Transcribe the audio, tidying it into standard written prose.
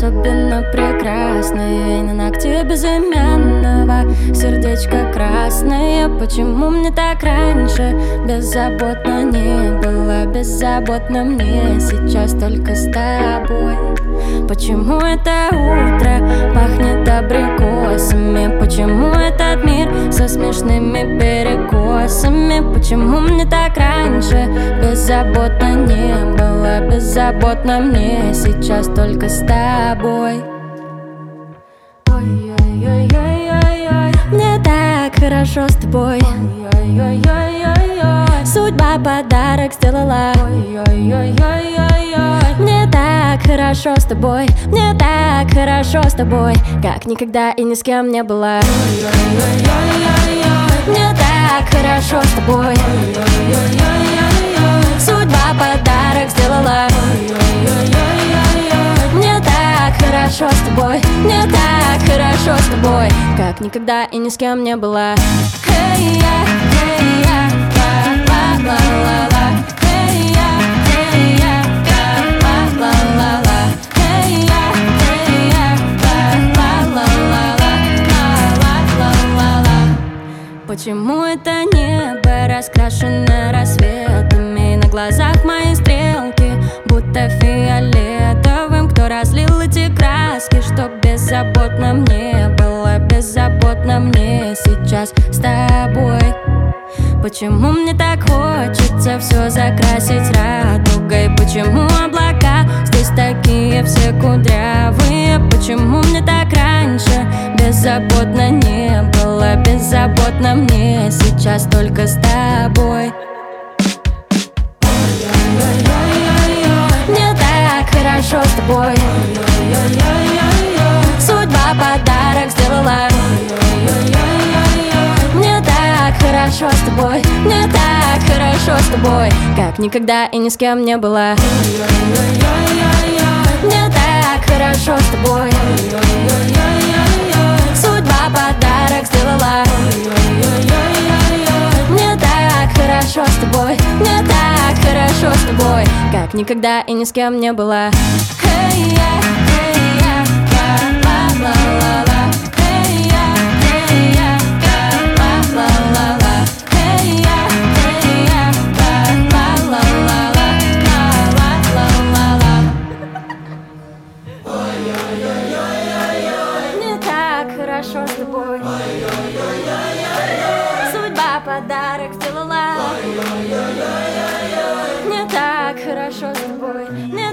особенно прекрасная. И на ногте безымянного сердечко красное. Почему мне так раньше беззаботно не было? Беззаботно мне сейчас только с тобой. Почему это утро пахнет абрикосами? Почему этот мир со смешными перекосами? Почему мне так раньше беззаботно не было? Беззаботно мне сейчас только с тобой. Ой-ой-ой-ой-ой-ой, мне так хорошо с тобой. Ой-ой-ой-ой-ой, судьба подарок сделала. Ой-ой-ой-ой-ой, мне так хорошо с тобой. Мне так хорошо с тобой, как никогда и ни с кем не было. Ой-ой-ой-ой-ой, мне так хорошо с тобой. Ой-ой-ой-ой-ой, судьба подарок сделала. Ой-ой-ой-ой-ой, мне так хорошо с тобой. Мне так хорошо с тобой, как никогда и ни с кем не было. Hey-я, hey-я, ла-ла-ла-ла. Hey-я, hey-я, ла-ла-ла-ла. Hey-я, hey-я, ла-ла-ла-ла. Ла-ла-ла-ла. Почему это небо раскрашено рассветами? На глазах мои стрелки будто фиолетовым. Кто разлил эти краски, чтоб беззаботно мне было? Беззаботно мне сейчас с тобой. Почему мне так хочется все закрасить радугой? Почему облака здесь такие все кудрявые? Почему мне так раньше беззаботно не было? Беззаботно мне сейчас только с тобой. Мне так хорошо с тобой. Судьба подарок сделала. Мне так хорошо с тобой. Мне так хорошо с тобой, как никогда и ни с кем не было. Мне так хорошо с тобой. Судьба подарок сделала. Мне так хорошо с тобой. Мне так хорошо с тобой, как никогда и ни с кем не было. Hey-я, hey-я, ла-ла-ла-ла. Hey-я, hey-я, ла-ла-ла-ла. Hey-я, hey-я, ла-ла-ла-ла. Ла-ла-ла-ла. Мне так хорошо с тобой. Судьба подарок сделала. Мне так хорошо с тобой.